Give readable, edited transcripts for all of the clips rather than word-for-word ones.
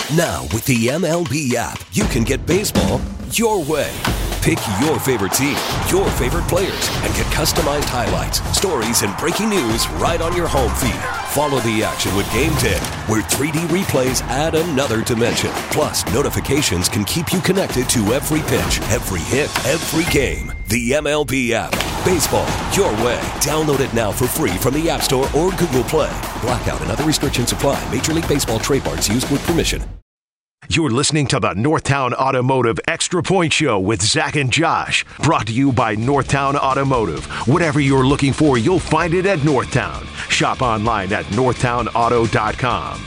Now, with the MLB app, you can get baseball your way. Pick your favorite team, your favorite players, and get customized highlights, stories, and breaking news right on your home feed. Follow the action with Game Day, where 3D replays add another dimension. Plus, notifications can keep you connected to every pitch, every hit, every game. The MLB app. Baseball your way. Download it now for free from the App Store or Google Play. Blackout and other restrictions apply. Major League Baseball trademarks used with permission. You're listening to the Northtown Automotive Extra Point Show with Zach and Josh. Brought to you by Northtown Automotive. Whatever you're looking for, you'll find it at Northtown. Shop online at northtownauto.com.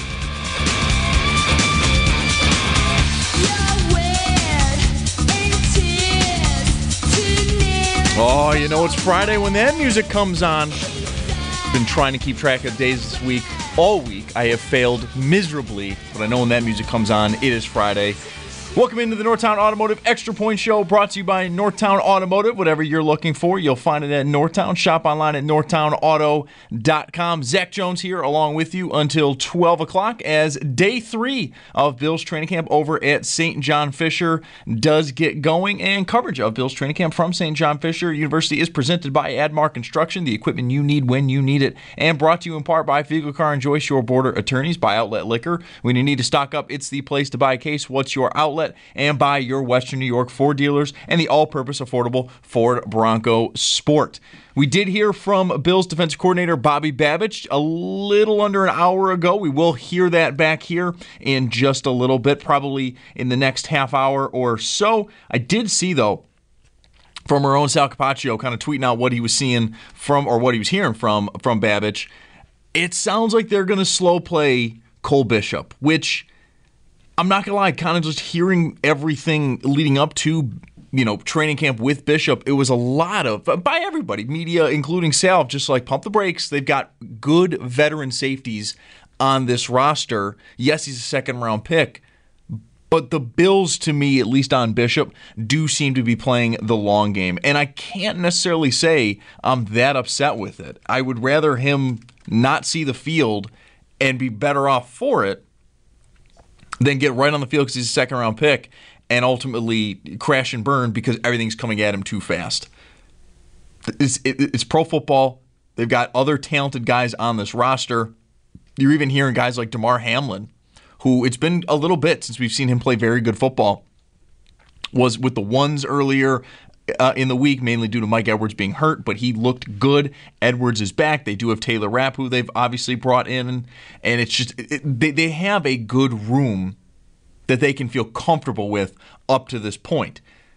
Oh, you know it's Friday when that music comes on. Been trying to keep track of days this week. All week, I have failed miserably, but I know when that music comes on, it is Friday. Welcome into the Northtown Automotive Extra Point Show, brought to you by Northtown Automotive. Whatever you're looking for, you'll find it at Northtown. Shop online at northtownauto.com. Zach Jones here along with you until 12 o'clock as day 3 of Bill's training camp over at St. John Fisher does get going. And coverage of Bill's training camp from St. John Fisher University is presented by Admar Construction, the equipment you need when you need it, and brought to you in part by Fiegel Car and Joyce, your border attorneys, by Outlet Liquor. When you need to stock up, it's the place to buy a case. What's your outlet? And by your Western New York Ford dealers and the all-purpose affordable Ford Bronco Sport. We did hear from Bills defensive coordinator Bobby Babich a little under an hour ago. We will hear that back here in just a little bit, probably in the next half hour or so. I did see, though, from our own Sal Capaccio kind of tweeting out what he was seeing from, or what he was hearing from Babich. It sounds like they're going to slow play Cole Bishop, which, I'm not going to lie, kind of just hearing everything leading up to, training camp with Bishop, it was a lot of, by everybody, media, including Sal, just like pump the brakes. They've got good veteran safeties on this roster. Yes, he's a second-round pick, but the Bills, to me, at least on Bishop, do seem to be playing the long game. And I can't necessarily say I'm that upset with it. I would rather him not see the field and be better off for it then get right on the field because he's a second-round pick and ultimately crash and burn because everything's coming at him too fast. It's pro football. They've got other talented guys on this roster. You're even hearing guys like Damar Hamlin, who it's been a little bit since we've seen him play very good football, was with the ones earlier in the week, mainly due to Mike Edwards being hurt, but he looked good. Edwards is back. They do have Taylor Rapp, who they've obviously brought in, and it's just they have a good room that they can feel comfortable with up to this point.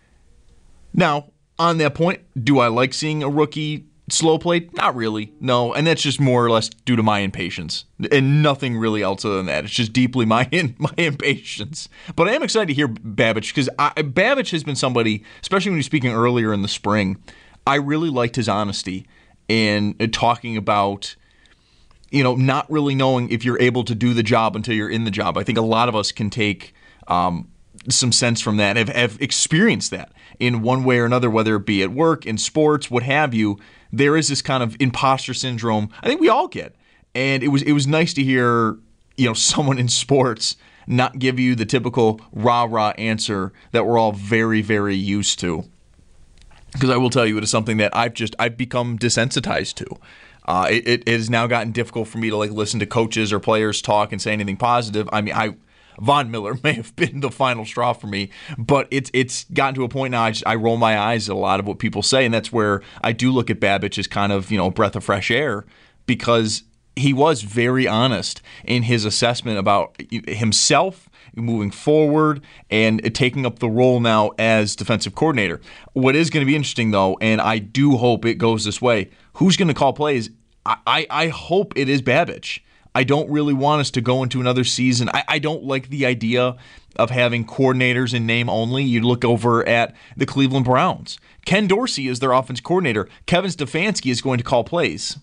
Now, on that point, do I like seeing a rookie slow play? Not really, no, and that's just more or less due to my impatience, and nothing really else other than that. It's just deeply my impatience. But I am excited to hear Babich, because Babich has been somebody, especially when he was speaking earlier in the spring, I really liked his honesty in talking about, not really knowing if you're able to do the job until you're in the job. I think a lot of us can take some sense from that, have experienced that in one way or another, whether it be at work, in sports, what have you. There is this kind of imposter syndrome I think we all get. And it was nice to hear, someone in sports not give you the typical rah-rah answer that we're all very, very used to. Because I will tell you, it is something that I've become desensitized to. It has now gotten difficult for me to listen to coaches or players talk and say anything positive. I mean, Von Miller may have been the final straw for me, but it's gotten to a point now I roll my eyes at a lot of what people say, and that's where I do look at Babich as kind of, a breath of fresh air, because he was very honest in his assessment about himself moving forward and taking up the role now as defensive coordinator. What is going to be interesting, though, and I do hope it goes this way, who's going to call plays? I hope it is Babich. I don't really want us to go into another season. I don't like the idea of having coordinators in name only. You look over at the Cleveland Browns. Ken Dorsey is their offense coordinator. Kevin Stefanski is going to call plays.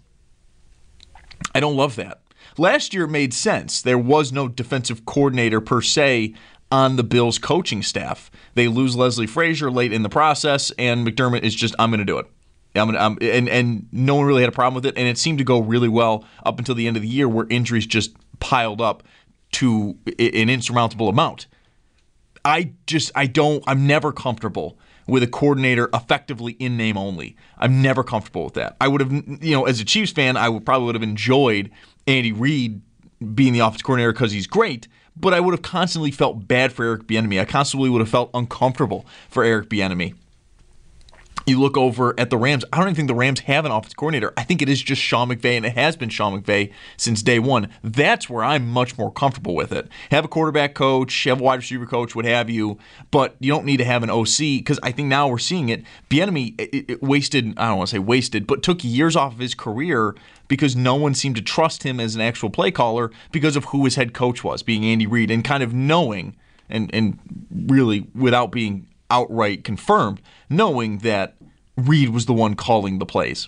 I don't love that. Last year it made sense. There was no defensive coordinator per se on the Bills coaching staff. They lose Leslie Frazier late in the process, and McDermott is just, I'm going to do it. And no one really had a problem with it, and it seemed to go really well up until the end of the year where injuries just piled up. to an insurmountable amount. I'm never comfortable with a coordinator effectively in name only. I'm never comfortable with that. I would have, as a Chiefs fan, I probably would have enjoyed Andy Reid being the offensive coordinator because he's great, but I would have constantly felt bad for Eric Bieniemy. I constantly would have felt uncomfortable for Eric Bieniemy. You look over at the Rams. I don't even think the Rams have an offensive coordinator. I think it is just Sean McVay, and it has been Sean McVay since day one. That's where I'm much more comfortable with it. Have a quarterback coach, have a wide receiver coach, what have you, but you don't need to have an OC because I think now we're seeing it. Bieniemy it wasted, I don't want to say wasted, but took years off of his career because no one seemed to trust him as an actual play caller because of who his head coach was, being Andy Reid, and kind of knowing, and really without being outright confirmed, knowing that Reid was the one calling the plays.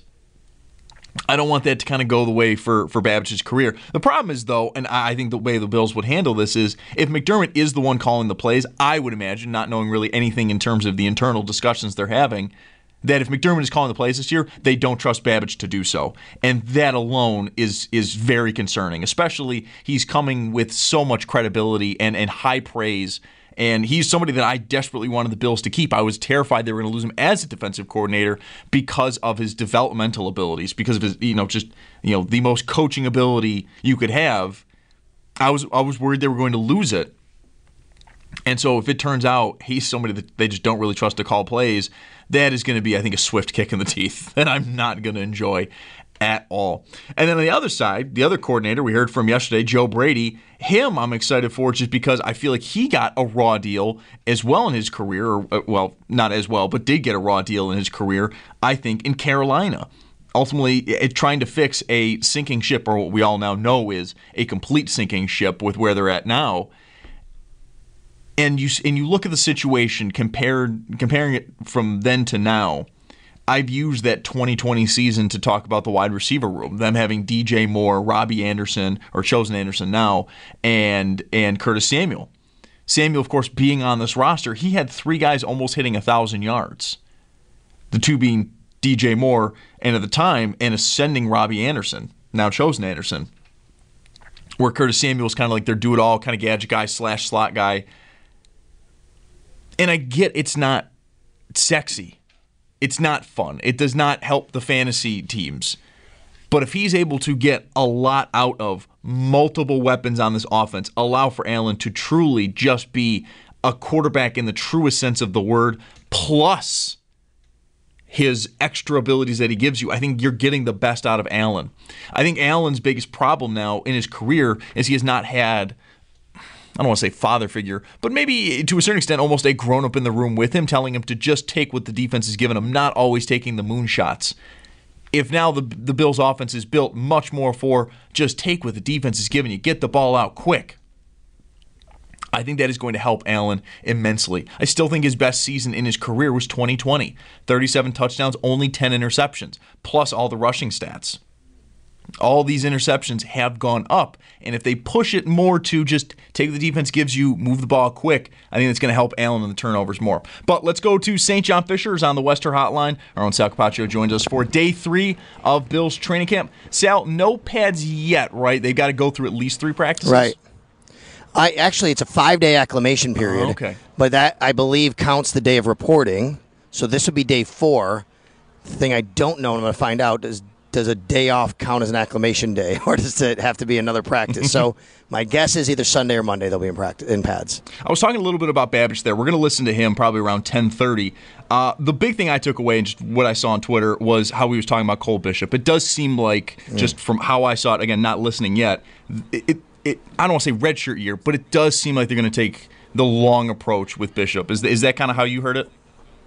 I don't want that to kind of go the way for Babbitt's career. The problem is, though, and I think the way the Bills would handle this is if McDermott is the one calling the plays, I would imagine, not knowing really anything in terms of the internal discussions they're having, that if McDermott is calling the plays this year, they don't trust Babbage to do so. And that alone is very concerning, especially he's coming with so much credibility and high praise. And he's somebody that I desperately wanted the Bills to keep. I was terrified they were going to lose him as a defensive coordinator because of his developmental abilities, because of his, the most coaching ability you could have. I was worried they were going to lose it. And so if it turns out he's somebody that they just don't really trust to call plays, that is going to be, I think, a swift kick in the teeth that I'm not going to enjoy at all. And then on the other side, the other coordinator we heard from yesterday, Joe Brady, him I'm excited for just because I feel like he got a raw deal as well in his career, or, well, not as well, but did get a raw deal in his career, I think, in Carolina. Ultimately, trying to fix a sinking ship, or what we all now know is a complete sinking ship with where they're at now. And you look at the situation, comparing it from then to now, I've used that 2020 season to talk about the wide receiver room, them having DJ Moore, Robbie Anderson, or Chosen Anderson now, and Curtis Samuel. Samuel, of course, being on this roster, he had 3 guys almost hitting 1,000 yards. The 2 being DJ Moore, and at the time, an ascending Robbie Anderson, now Chosen Anderson, where Curtis Samuel is kind of like their do-it-all kind of gadget guy / slot guy. And I get it's not sexy. It's not fun. It does not help the fantasy teams. But if he's able to get a lot out of multiple weapons on this offense, allow for Allen to truly just be a quarterback in the truest sense of the word, plus his extra abilities that he gives you, I think you're getting the best out of Allen. I think Allen's biggest problem now in his career is he has not had, I don't want to say father figure, but maybe to a certain extent almost a grown-up in the room with him, telling him to just take what the defense has given him, not always taking the moonshots. If now the Bills' offense is built much more for just take what the defense is giving you, get the ball out quick, I think that is going to help Allen immensely. I still think his best season in his career was 2020. 37 touchdowns, only 10 interceptions, plus all the rushing stats. All these interceptions have gone up, and if they push it more to just take what the defense gives you, move the ball quick, I think it's going to help Allen in the turnovers more. But let's go to St. John Fisher, who's on the Wester Hotline. Our own Sal Capaccio joins us for day 3 of Bills training camp. Sal, no pads yet, right? They've got to go through at least 3 practices? Right. Actually, it's a 5-day acclimation period. Oh, okay. But that, I believe, counts the day of reporting. So this would be day 4. The thing I don't know, and I'm going to find out, is does a day off count as an acclimation day, or does it have to be another practice? So my guess is either Sunday or Monday they'll be in pads. I was talking a little bit about Babbage there. We're going to listen to him probably around 10:30. The big thing I took away and just what I saw on Twitter was how he was talking about Cole Bishop. It does seem like, just from how I saw it, again, not listening yet, I don't want to say redshirt year, but it does seem like they're going to take the long approach with Bishop. Is that kind of how you heard it?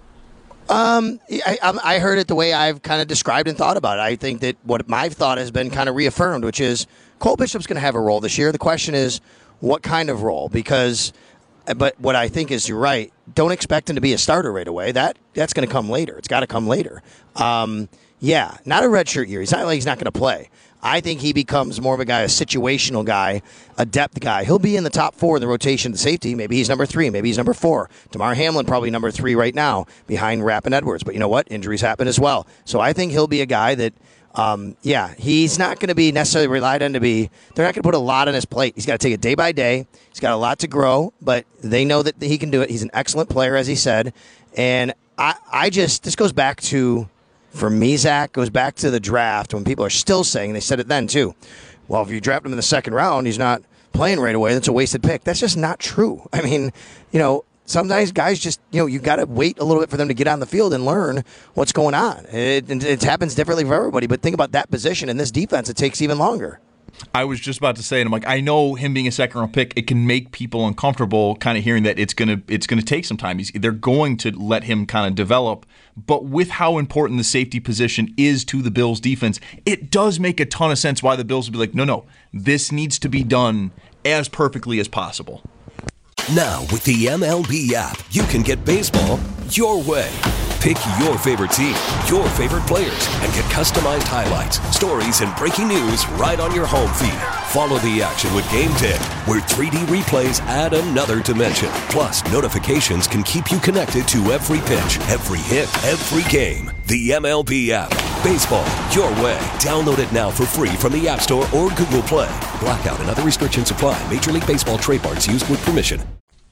I heard it the way I've kind of described and thought about it. I think that what my thought has been kind of reaffirmed, which is Cole Bishop's going to have a role this year. The question is, what kind of role? But what I think is, you're right, don't expect him to be a starter right away. That's going to come later. It's got to come later. Yeah, not a redshirt year. It's not like he's not going to play. I think he becomes more of a guy, a situational guy, a depth guy. He'll be in the top 4 in the rotation, the safety. Maybe he's number 3. Maybe he's number 4. Damar Hamlin probably number 3 right now, behind Rapp and Edwards. But you know what? Injuries happen as well. So I think he'll be a guy that He's not going to be necessarily relied on to be. They're not going to put a lot on his plate. He's got to take it day by day. He's got a lot to grow, but they know that he can do it. He's an excellent player, as he said. And this goes back to, for me, Zach, goes back to the draft when people are still saying, they said it then too, well, if you draft him in the second round, he's not playing right away. That's a wasted pick. That's just not true. I mean, sometimes guys just, you got to wait a little bit for them to get on the field and learn what's going on. It happens differently for everybody, but think about that position in this defense. It takes even longer. I was just about to say, and I'm like, I know him being a second-round pick, it can make people uncomfortable kind of hearing that it's gonna take some time. They're going to let him kind of develop. But with how important the safety position is to the Bills' defense, it does make a ton of sense why the Bills would be like, no, this needs to be done as perfectly as possible. Now, with the MLB app, you can get baseball your way. Pick your favorite team, your favorite players, and get customized highlights, stories, and breaking news right on your home feed. Follow the action with Game Day, where 3D replays add another dimension. Plus, notifications can keep you connected to every pitch, every hit, every game. The MLB app. Baseball your way. Download it now for free from the App Store or Google Play. Blackout and other restrictions apply. Major League Baseball trademarks used with permission.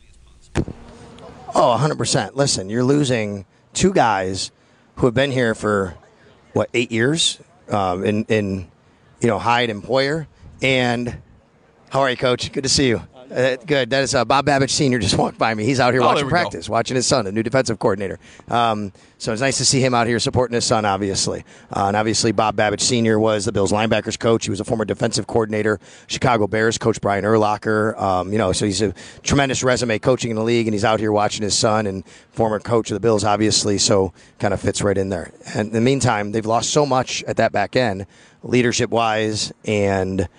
Oh, 100%. Listen, you're losing two guys who have been here for 8 years in Hyde and Poyer. And how are you, Coach? Good to see you. Good. That is Bob Babich Sr. just walked by me. He's out here watching practice, watching his son, the new defensive coordinator. So it's nice to see him out here supporting his son, obviously. And obviously, Bob Babich Sr. was the Bills linebackers coach. He was a former defensive coordinator, Chicago Bears coach Brian Urlacher. So he's a tremendous resume coaching in the league, and he's out here watching his son and former coach of the Bills, obviously. So kind of fits right in there. And in the meantime, they've lost so much at that back end, leadership-wise, and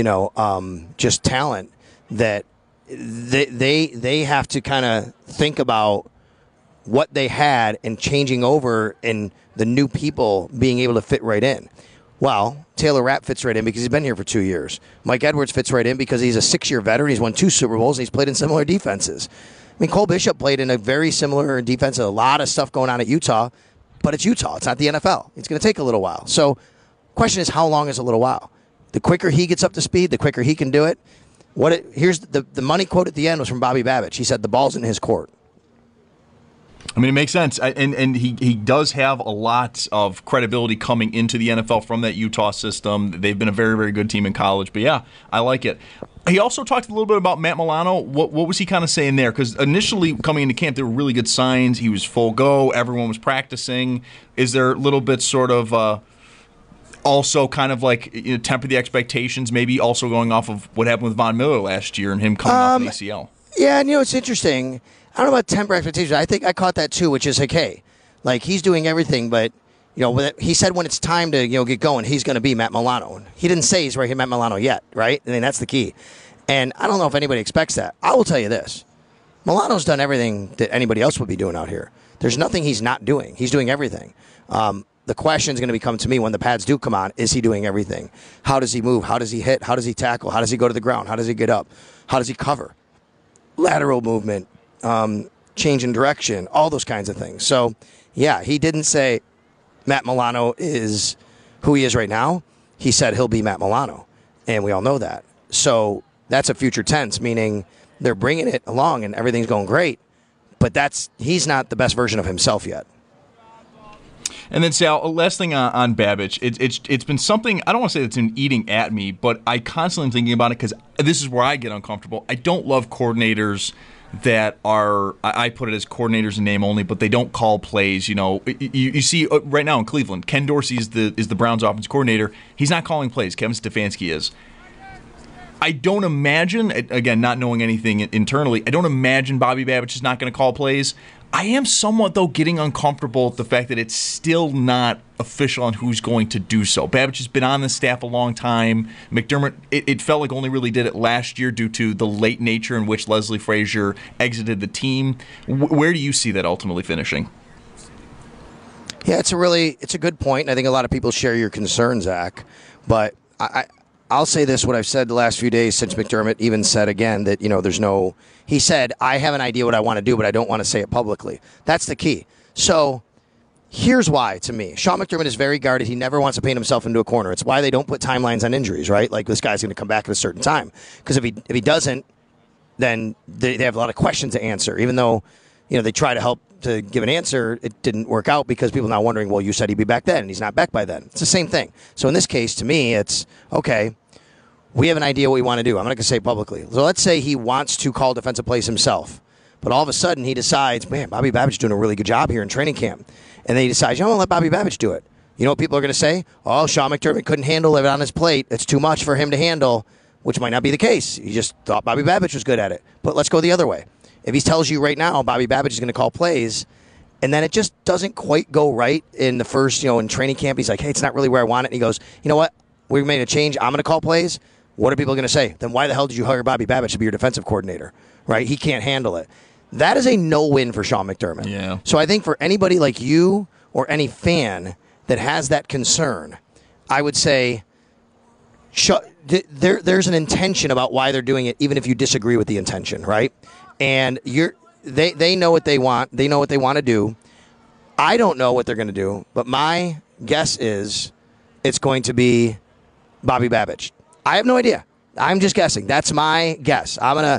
just talent, that they have to kind of think about what they had and changing over and the new people being able to fit right in. Well, Taylor Rapp fits right in because he's been here for 2 years. Mike Edwards fits right in because he's a 6-year veteran. He's won 2 Super Bowls, and he's played in similar defenses. I mean, Cole Bishop played in a very similar defense, a lot of stuff going on at Utah, but it's Utah. It's not the NFL. It's going to take a little while. So question is, how long is a little while? The quicker he gets up to speed, the quicker he can do it. Here's the money quote at the end was from Bobby Babich. He said, the ball's in his court. I mean, it makes sense. And he does have a lot of credibility coming into the NFL from that Utah system. They've been a very, very good team in college. But, yeah, I like it. He also talked a little bit about Matt Milano. What was he kind of saying there? Because initially coming into camp, there were really good signs. He was full go. Everyone was practicing. Is there a little bit sort of also kind of like temper the expectations, maybe also going off of what happened with Von Miller last year and him coming off an ACL? Yeah, and it's interesting. I don't know about temper expectations. I think I caught that too, which is like, hey, like he's doing everything, but he said when it's time to get going, he's going to be Matt Milano. He didn't say he's right here, Matt Milano yet, right? I mean, that's the key. And I don't know if anybody expects that. I will tell you this: Milano's done everything that anybody else would be doing out here. There's nothing he's not doing. He's doing everything. The question is going to become to me when the pads do come on, is he doing everything? How does he move? How does he hit? How does he tackle? How does he go to the ground? How does he get up? How does he cover? Lateral movement, change in direction, all those kinds of things. So, yeah, he didn't say Matt Milano is who he is right now. He said he'll be Matt Milano, and we all know that. So that's a future tense, meaning they're bringing it along and everything's going great, but he's not the best version of himself yet. And then, Sal, last thing on Babich. It's been something, I don't want to say it's been eating at me, but I constantly am thinking about it because this is where I get uncomfortable. I don't love coordinators that are, I put it as coordinators in name only, but they don't call plays. You see right now in Cleveland, Ken Dorsey is the Browns offense coordinator. He's not calling plays. Kevin Stefanski is. I don't imagine, again, not knowing anything internally, I don't imagine Bobby Babich is not going to call plays. I am somewhat, though, getting uncomfortable with the fact that it's still not official on who's going to do so. Babich has been on the staff a long time. McDermott, it felt like only really did it last year due to the late nature in which Leslie Frazier exited the team. Where do you see that ultimately finishing? Yeah, it's a good point. And I think a lot of people share your concern, Zach. But I'll say this, what I've said the last few days since McDermott even said again that, he said, I have an idea what I want to do, but I don't want to say it publicly. That's the key. So Here's why, to me. Sean McDermott is very guarded. He never wants to paint himself into a corner. It's why they don't put timelines on injuries, right? Like, this guy's going to come back at a certain time. Because if he doesn't, then they have a lot of questions to answer. Even though, they try to help to give an answer, it didn't work out because people are now wondering, well, you said he'd be back then, and he's not back by then. It's the same thing. So in this case, to me, it's, okay, we have an idea what we want to do. I'm not going to say it publicly. So let's say he wants to call defensive plays himself. But all of a sudden, he decides, man, Bobby Babbitt's doing a really good job here in training camp. And then he decides, I'm going to let Bobby Babbage do it. You know what people are going to say? Oh, Sean McDermott couldn't handle it on his plate. It's too much for him to handle, which might not be the case. He just thought Bobby Babbage was good at it. But let's go the other way. If he tells you right now Bobby Babbage is going to call plays, and then it just doesn't quite go right in the first, in training camp, he's like, hey, it's not really where I want it. And he goes, you know what? We made a change. I'm going to call plays. What are people going to say? Then why the hell did you hire Bobby Babbage to be your defensive coordinator? Right? He can't handle it. That is a no-win for Sean McDermott. Yeah. So I think for anybody like you or any fan that has that concern, I would say there's an intention about why they're doing it, even if you disagree with the intention, right? And they know what they want. They know what they want to do. I don't know what they're going to do, but my guess is it's going to be Bobby Babbage. I have no idea. I'm just guessing. That's my guess.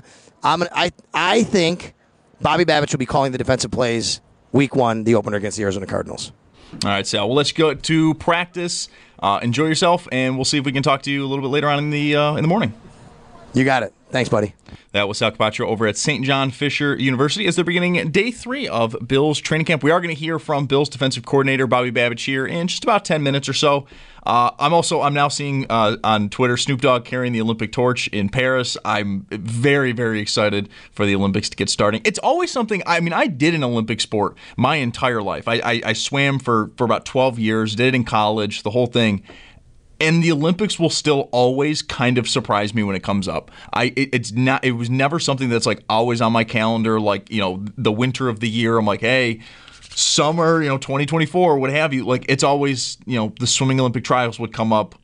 I think Bobby Babbage will be calling the defensive plays week 1, the opener against the Arizona Cardinals. All right, Sal. Well, let's go to practice. Enjoy yourself, and we'll see if we can talk to you a little bit later on in the morning. You got it. Thanks, buddy. That was Sal Capaccio over at St. John Fisher University as they're beginning day 3 of Bills training camp. We are going to hear from Bills defensive coordinator Bobby Babbage here in just about 10 minutes or so. I'm now seeing on Twitter Snoop Dogg carrying the Olympic torch in Paris. I'm very, very excited for the Olympics to get starting. It's always something. I did an Olympic sport my entire life. I swam for about 12 years, did it in college, the whole thing. And the Olympics will still always kind of surprise me when it comes up. It was never something that's like always on my calendar, like, the winter of the year. I'm like, hey, summer, 2024, what have you. Like, it's always, the swimming Olympic trials would come up,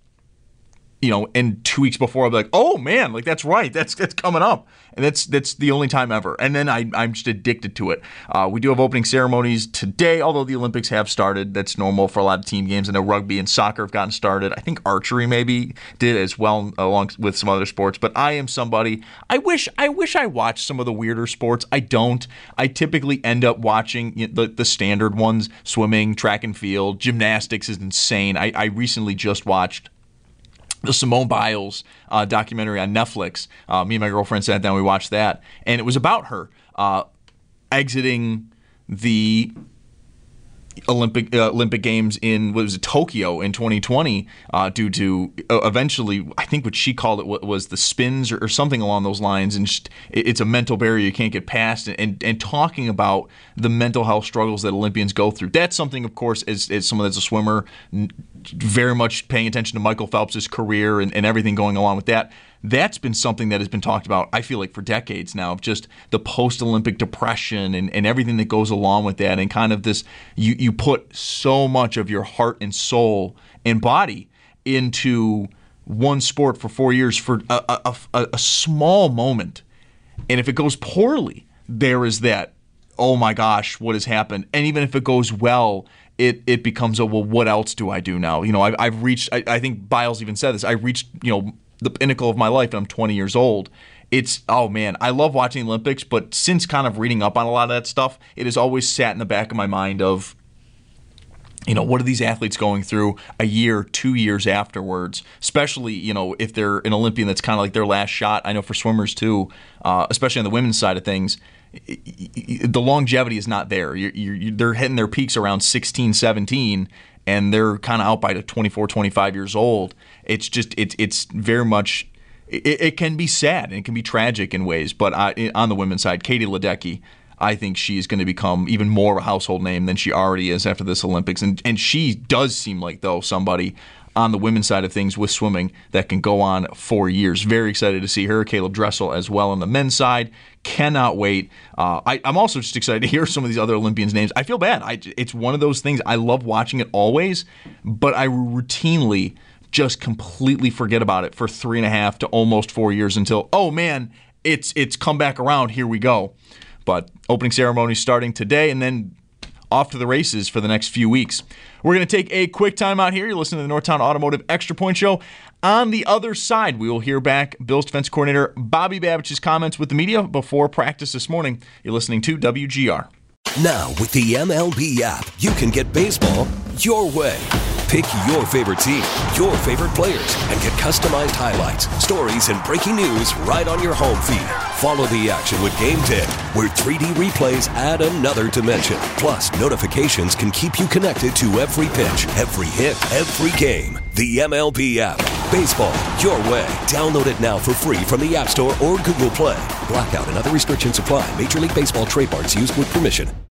and 2 weeks before I'd be like, oh man, like that's right, that's coming up. And that's the only time ever. And then I'm just addicted to it. We do have opening ceremonies today, although the Olympics have started. That's normal for a lot of team games. I know rugby and soccer have gotten started. I think archery maybe did as well, along with some other sports. But I am somebody, I wish I watched some of the weirder sports. I don't. I typically end up watching the standard ones: swimming, track and field, gymnastics is insane. I recently just watched the Simone Biles documentary on Netflix. Me and my girlfriend sat down, we watched that, and it was about her exiting the Olympic Games in Tokyo in 2020 due to eventually, I think what she called it was the spins or something along those lines, and just, it's a mental barrier you can't get past, and talking about the mental health struggles that Olympians go through. That's something, of course, as someone that's a swimmer, very much paying attention to Michael Phelps' career and everything going along with that. That's been something that has been talked about, I feel like, for decades now, of just the post-Olympic depression and everything that goes along with that, and kind of this, you put so much of your heart and soul and body into one sport for 4 years for a small moment. And if it goes poorly, there is that, oh my gosh, what has happened? And even if it goes well, it becomes well, what else do I do now? I've reached, I think Biles even said this, I reached, the pinnacle of my life, and I'm 20 years old. It's, oh man, I love watching the Olympics, but since kind of reading up on a lot of that stuff, it has always sat in the back of my mind of, what are these athletes going through a year, 2 years afterwards, especially, if they're an Olympian that's kind of like their last shot. I know for swimmers too, especially on the women's side of things, the longevity is not there. They're hitting their peaks around 16, 17, and they're kind of out by 24, 25 years old. It's just, it's very much, it can be sad and it can be tragic in ways. But on the women's side, Katie Ledecky, I think she's going to become even more of a household name than she already is after this Olympics. And she does seem like, though, somebody on the women's side of things with swimming that can go on for years. Very excited to see her. Caleb Dressel as well on the men's side. Cannot wait. I'm also just excited to hear some of these other Olympians' names. I feel bad. It's one of those things. I love watching it always, but I routinely just completely forget about it for 3.5 to almost 4 years until, oh man, it's come back around. Here we go. But opening ceremony starting today, and then off to the races for the next few weeks. We're going to take a quick time out here. You're listening to the Northtown Automotive Extra Point Show. On the other side, we will hear back Bills defense coordinator Bobby Babich's comments with the media before practice this morning. You're listening to WGR. Now, with the MLB app, you can get baseball your way. Pick your favorite team, your favorite players, and get customized highlights, stories, and breaking news right on your home feed. Follow the action with Game Day, where 3D replays add another dimension. Plus, notifications can keep you connected to every pitch, every hit, every game. The MLB app. Baseball your way. Download it now for free from the App Store or Google Play. Blackout and other restrictions apply. Major League Baseball trademarks used with permission.